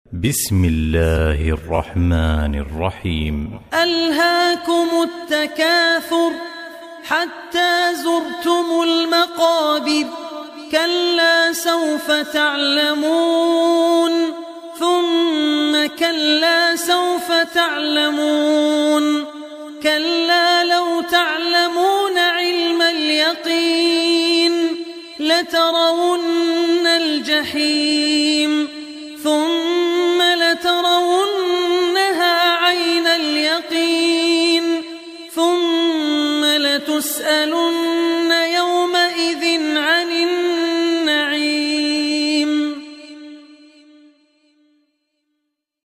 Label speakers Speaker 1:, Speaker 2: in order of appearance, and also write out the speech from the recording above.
Speaker 1: بسم الله الرحمن الرحيم.
Speaker 2: ألهاكم التكاثر حتى زرتم المقابر كلا سوف تعلمون ثم كلا سوف تعلمون كلا لو تعلمون علم اليقين لترون الجحيم ثم لترونها عين اليقين ثم لتسألن يومئذ عن